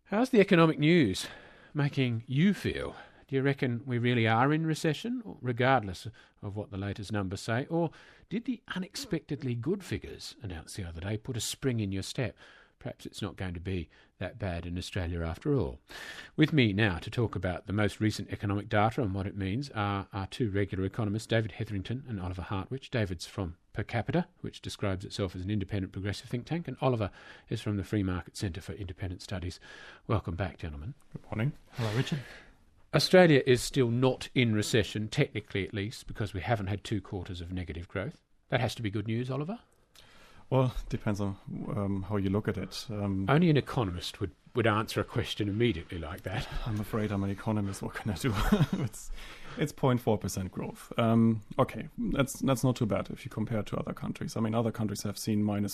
How's the economic news making you feel? Do you reckon we really are in recession, regardless of what the latest numbers say? Or did the unexpectedly good figures announced the other day put a spring in your step? Perhaps it's not going to be that bad in Australia after all. With me now to talk about the most recent economic data and what it means are our two regular economists, David Hetherington and Oliver Hartwich. David's from Per Capita, which describes itself as an independent progressive think tank, and Oliver is from the Free Market Centre for Independent Studies. Welcome back, gentlemen. Good morning. Hello, Richard. Australia is still not in recession, technically at least, because we haven't had 2 quarters of negative growth. That has to be good news, Oliver? Well, depends on how you look at it. Only an economist would answer a question immediately like that. I'm afraid I'm an economist. What can I do? It's 0.4% growth. Okay, that's not too bad if you compare to other countries. I mean, other countries have seen minus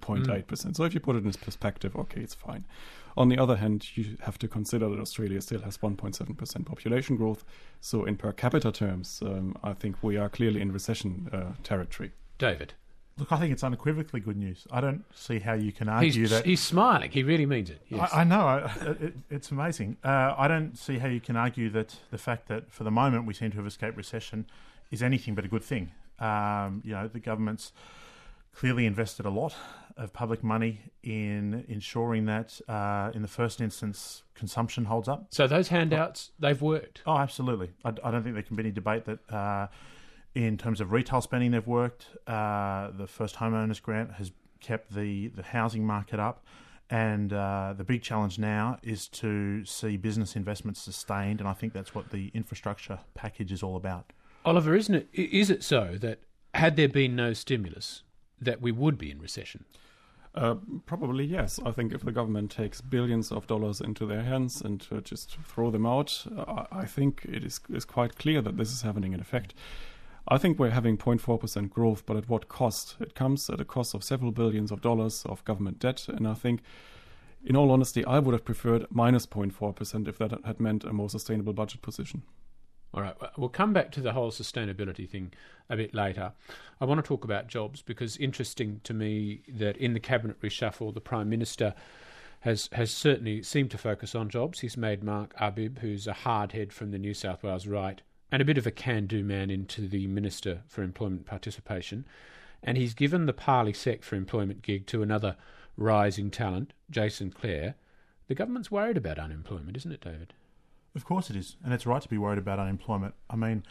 3.8%. So if you put it in perspective, okay, it's fine. On the other hand, you have to consider that Australia still has 1.7% population growth. So in per capita terms, I think we are clearly in recession territory. David? Look, I think it's unequivocally good news. I don't see how you can argue that... He's smiling. He really means it. Yes. I know. It's amazing. I don't see how you can argue that the fact that for the moment we seem to have escaped recession is anything but a good thing. The government's clearly invested a lot of public money in ensuring that, in the first instance, consumption holds up. So those handouts, they've worked? Oh, absolutely. I don't think there can be any debate that... in terms of retail spending, they've worked. The first homeowners grant has kept the housing market up. And the big challenge now is to see business investment sustained. And I think that's what the infrastructure package is all about. Oliver, is it so that had there been no stimulus, that we would be in recession? Probably yes. I think if the government takes billions of dollars into their hands and just throw them out, I think it is quite clear that this is having an effect. I think we're having 0.4% growth, but at what cost? It comes at a cost of several billions of dollars of government debt, and I think, in all honesty, I would have preferred minus 0.4% if that had meant a more sustainable budget position. All right, we'll come back to the whole sustainability thing a bit later. I want to talk about jobs because interesting to me that in the cabinet reshuffle, the Prime Minister has certainly seemed to focus on jobs. He's made Mark Arbib, who's a hardhead from the New South Wales right, and a bit of a can-do man, into the Minister for Employment Participation. And he's given the Parley Sec for Employment gig to another rising talent, Jason Clare. The government's worried about unemployment, isn't it, David? Of course it is, and it's right to be worried about unemployment. I mean,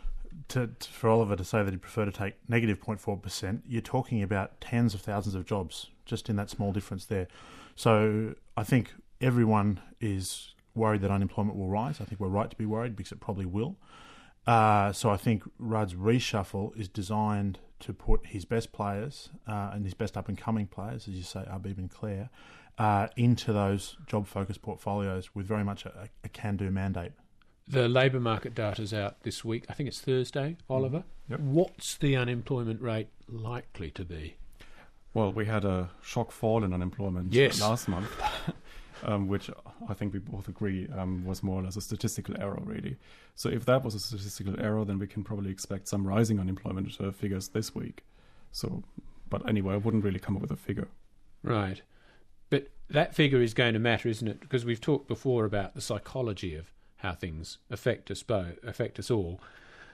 for Oliver to say that he'd prefer to take negative 0.4%, you're talking about tens of thousands of jobs just in that small difference there. So I think everyone is worried that unemployment will rise. I think we're right to be worried because it probably will. So I think Rudd's reshuffle is designed to put his best players and his best up-and-coming players, as you say, Arbib and Clare, into those job-focused portfolios with very much a can-do mandate. The labour market data's out this week. I think it's Thursday, Oliver. Yep. What's the unemployment rate likely to be? Well, we had a shock fall in unemployment last month. Which I think we both agree was more or less a statistical error, really. So if that was a statistical error, then we can probably expect some rising unemployment figures this week. But anyway, I wouldn't really come up with a figure. Right. But that figure is going to matter, isn't it? Because we've talked before about the psychology of how things affect us all,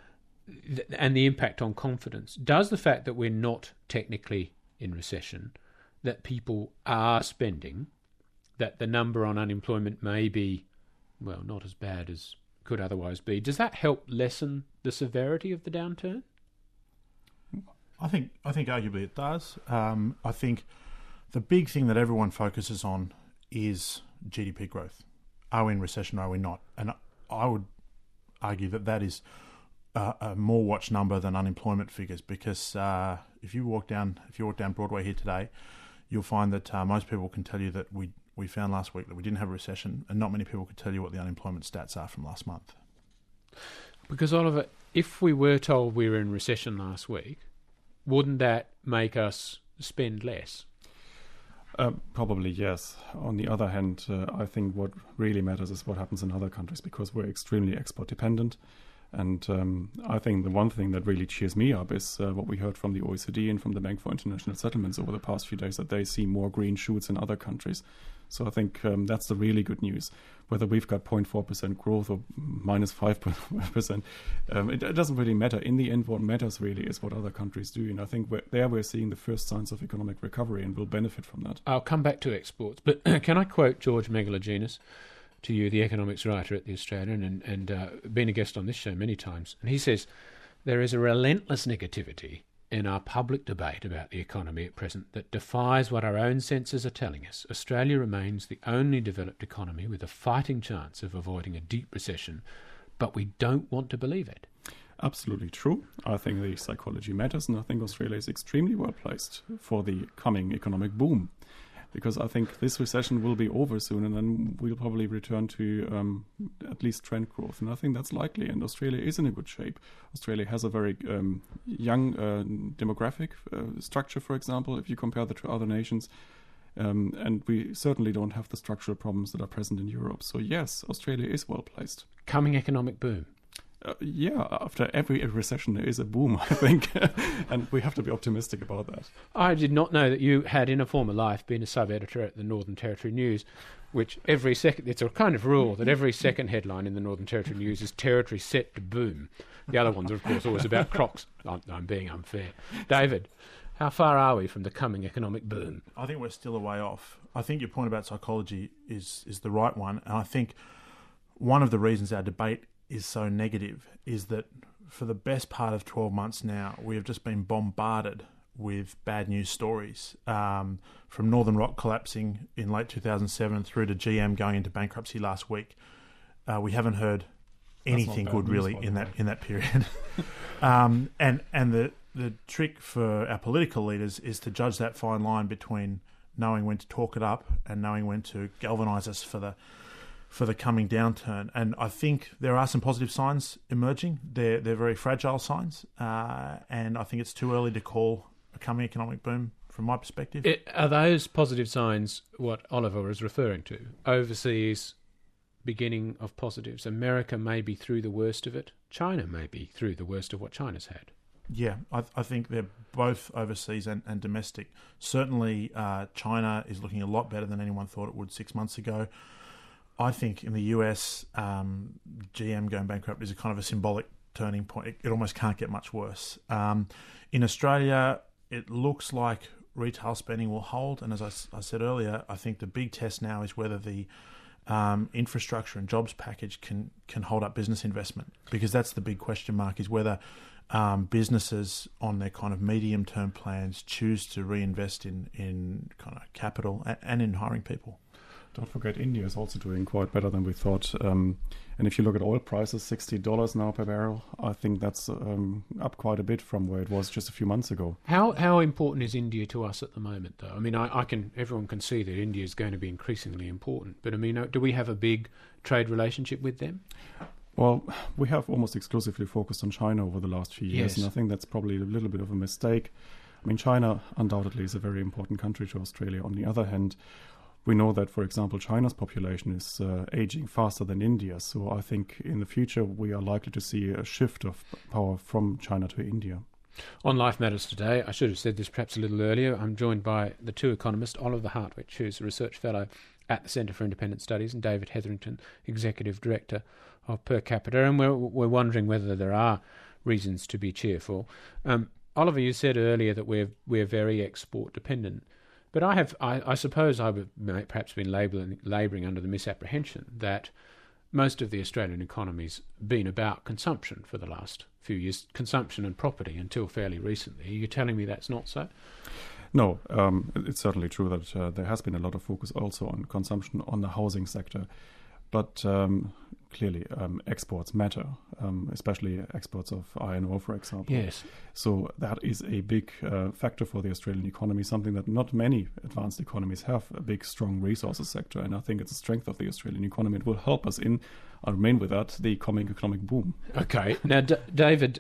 and the impact on confidence. Does the fact that we're not technically in recession, that people are spending, that the number on unemployment may be, well, not as bad as could otherwise be, does that help lessen the severity of the downturn? I think arguably it does. I think the big thing that everyone focuses on is GDP growth. Are we in recession or are we not? And I would argue that is a more watched number than unemployment figures, because if you walk down Broadway here today, you'll find that most people can tell you that we found last week that we didn't have a recession, and not many people could tell you what the unemployment stats are from last month. Because, Oliver, if we were told we were in recession last week, wouldn't that make us spend less? Probably yes. On the other hand, I think what really matters is what happens in other countries, because we're extremely export dependent. And I think the one thing that really cheers me up is what we heard from the OECD and from the Bank for International Settlements over the past few days, that they see more green shoots in other countries. So I think that's the really good news. Whether we've got 0.4% growth or minus 5%, it doesn't really matter. In the end, what matters really is what other countries do. And I think we're seeing the first signs of economic recovery and will benefit from that. I'll come back to exports, but can I quote George Megalogenis to you, the economics writer at The Australian, and been a guest on this show many times. And he says, there is a relentless negativity in our public debate about the economy at present that defies what our own senses are telling us. Australia remains the only developed economy with a fighting chance of avoiding a deep recession, but we don't want to believe it. Absolutely true. I think the psychology matters, and I think Australia is extremely well placed for the coming economic boom. Because I think this recession will be over soon, and then we'll probably return to at least trend growth. And I think that's likely, and Australia is in a good shape. Australia has a very young demographic structure, for example, if you compare that to other nations. And we certainly don't have the structural problems that are present in Europe. So yes, Australia is well placed. Coming economic boom. Yeah, after every recession there is a boom, I think, and we have to be optimistic about that. I did not know that you had, in a former life, been a sub-editor at the Northern Territory News, which every second, it's a kind of rule that every second headline in the Northern Territory News is territory set to boom. The other ones are, of course, always about crocs. I'm being unfair. David, how far are we from the coming economic boom? I think we're still a way off. I think your point about psychology is the right one, and I think one of the reasons our debate is so negative is that for the best part of 12 months now, we have just been bombarded with bad news stories, from Northern Rock collapsing in late 2007 through to GM going into bankruptcy last week. We haven't heard anything good really in that period. And the trick for our political leaders is to judge that fine line between knowing when to talk it up and knowing when to galvanise us for the coming downturn. And I think there are some positive signs emerging. They're very fragile signs, and I think it's too early to call a coming economic boom from my perspective. Are those positive signs what Oliver is referring to? Overseas beginning of positives. America may be through the worst of it. China may be through the worst of what China's had. Yeah, I think they're both overseas and domestic. Certainly China is looking a lot better than anyone thought it would 6 months ago. I think in the US, GM going bankrupt is a kind of a symbolic turning point. It almost can't get much worse. In Australia, it looks like retail spending will hold. And as I said earlier, I think the big test now is whether the infrastructure and jobs package can hold up business investment. Because that's the big question mark, is whether businesses on their kind of medium-term plans choose to reinvest in kind of capital and in hiring people. Don't forget, India is also doing quite better than we thought. And if you look at oil prices, $60 now per barrel, I think that's up quite a bit from where it was just a few months ago. How important is India to us at the moment, though? I mean, everyone can see that India is going to be increasingly important. But I mean, do we have a big trade relationship with them? Well, we have almost exclusively focused on China over the last few years, yes. And I think that's probably a little bit of a mistake. I mean, China undoubtedly is a very important country to Australia. On the other hand, we know that, for example, China's population is aging faster than India. So I think in the future we are likely to see a shift of power from China to India. On Life Matters today, I should have said this perhaps a little earlier, I'm joined by the two economists, Oliver Hartwich, who's a research fellow at the Centre for Independent Studies, and David Hetherington, Executive Director of Per Capita. And we're wondering whether there are reasons to be cheerful. Oliver, you said earlier that we're very export dependent. But I suppose I would perhaps been labouring under the misapprehension that most of the Australian economy's been about consumption for the last few years, consumption and property until fairly recently. Are you telling me that's not so? No, it's certainly true that there has been a lot of focus also on consumption on the housing sector. But clearly exports matter, especially exports of iron ore, for example. Yes. So that is a big factor for the Australian economy, something that not many advanced economies have, a big, strong resources sector. And I think it's a strength of the Australian economy. It will help us I'll remain with that, the coming economic boom. Okay. Now, David,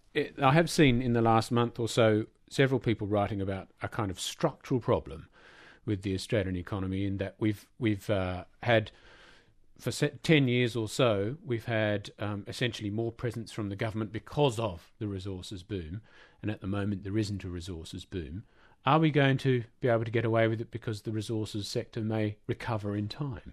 I have seen in the last month or so several people writing about a kind of structural problem with the Australian economy in that we've had... For 10 years or so, we've had essentially more presence from the government because of the resources boom, and at the moment there isn't a resources boom. Are we going to be able to get away with it because the resources sector may recover in time?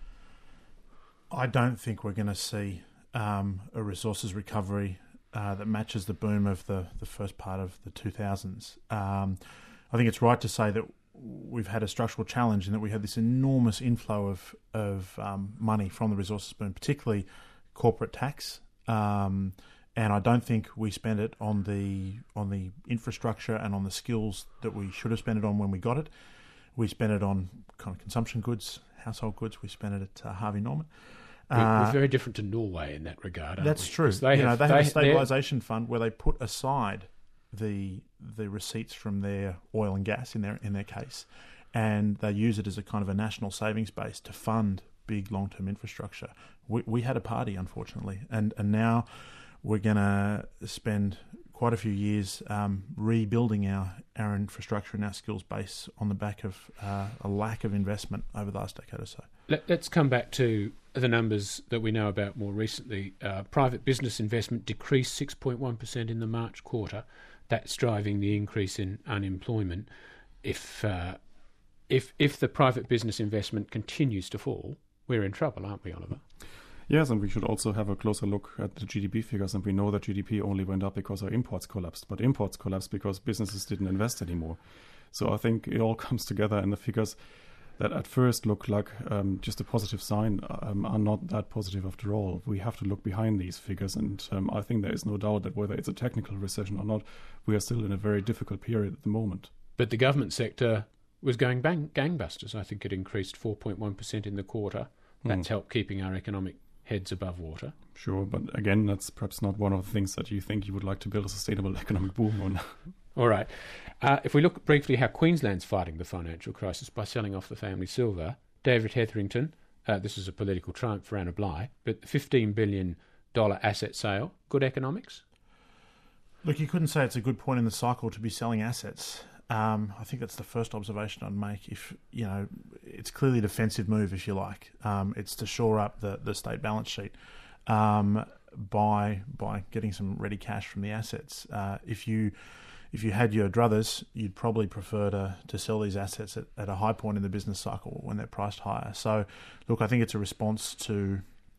I don't think we're going to see a resources recovery that matches the boom of the first part of the 2000s. I think it's right to say that we've had a structural challenge in that we had this enormous inflow of money from the resources boom, particularly corporate tax. And I don't think we spent it on the infrastructure and on the skills that we should have spent it on when we got it. We spent it on kind of consumption goods, household goods. We spent it at Harvey Norman. We're very different to Norway in that regard, aren't that's we? true. They have a stabilisation fund where they put aside the receipts from their oil and gas in their case, and they use it as a kind of a national savings base to fund big long-term infrastructure. We had a party, unfortunately, and now we're going to spend quite a few years rebuilding our infrastructure and our skills base on the back of a lack of investment over the last decade or so. Let's come back to the numbers that we know about more recently. Private business investment decreased 6.1% in the March quarter. That's driving the increase in unemployment. If the private business investment continues to fall, we're in trouble, aren't we, Oliver? Yes, and we should also have a closer look at the GDP figures. And we know that GDP only went up because our imports collapsed. But imports collapsed because businesses didn't invest anymore. So I think it all comes together, and the figures that at first look like just a positive sign are not that positive after all. We have to look behind these figures, and I think there is no doubt that whether it's a technical recession or not, we are still in a very difficult period at the moment. But the government sector was going gangbusters. I think it increased 4.1% in the quarter. That's helped keeping our economic heads above water. Sure, but again, that's perhaps not one of the things that you think you would like to build a sustainable economic boom on. All right. If we look briefly how Queensland's fighting the financial crisis by selling off the family silver, David Hetherington, this is a political triumph for Anna Bligh, but the $15 billion asset sale, good economics? Look, you couldn't say it's a good point in the cycle to be selling assets. I think that's the first observation I'd make. If it's clearly a defensive move, if you like. It's to shore up the state balance sheet by getting some ready cash from the assets. If you had your druthers, you'd probably prefer to sell these assets at a high point in the business cycle when they're priced higher. So, look, I think it's a response to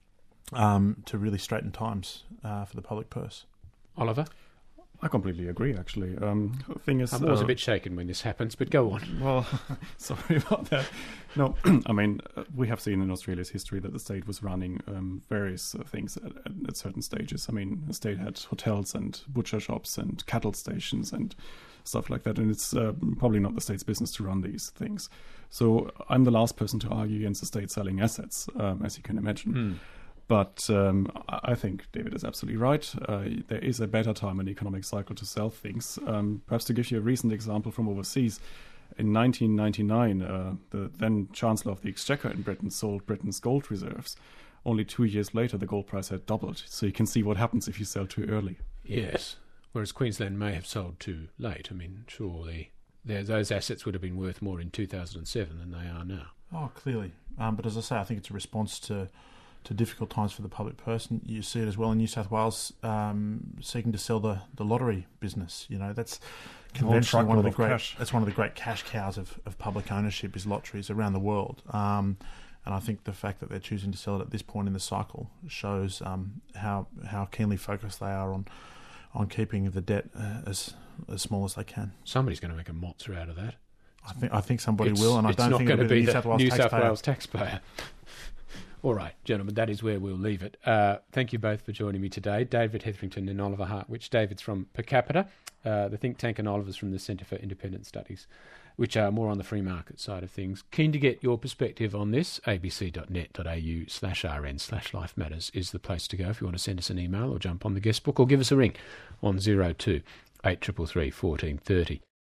really straighten times for the public purse. Oliver? I completely agree, actually. The thing is, I'm always a bit shaken when this happens, but go on. Well, sorry about that. No, I mean, we have seen in Australia's history that the state was running various things at certain stages. I mean, the state had hotels and butcher shops and cattle stations and stuff like that, and it's probably not the state's business to run these things. So I'm the last person to argue against the state selling assets, as you can imagine. But I think David is absolutely right. There is a better time in the economic cycle to sell things. Perhaps to give you a recent example from overseas, in 1999, the then Chancellor of the Exchequer in Britain sold Britain's gold reserves. Only 2 years later, the gold price had doubled. So you can see what happens if you sell too early. Yes, whereas Queensland may have sold too late. I mean, surely those assets would have been worth more in 2007 than they are now. Oh, clearly. But as I say, I think it's a response to difficult times for the public person. You see it as well in New South Wales, seeking to sell the lottery business. That's conventionally one of the great cash cows of public ownership is lotteries around the world. And I think the fact that they're choosing to sell it at this point in the cycle shows how keenly focused they are on keeping the debt as small as they can. Somebody's going to make a mozza out of that. I think somebody will, and I don't think it'll be the New South Wales taxpayer. All right, gentlemen, that is where we'll leave it. Thank you both for joining me today. David Hetherington and Oliver Hartwich. David's from Per Capita, the think tank, and Oliver's from the Centre for Independent Studies, which are more on the free market side of things. Keen to get your perspective on this. abc.net.au/rn/Life Matters is the place to go if you want to send us an email or jump on the guest book or give us a ring on 02 833 1430.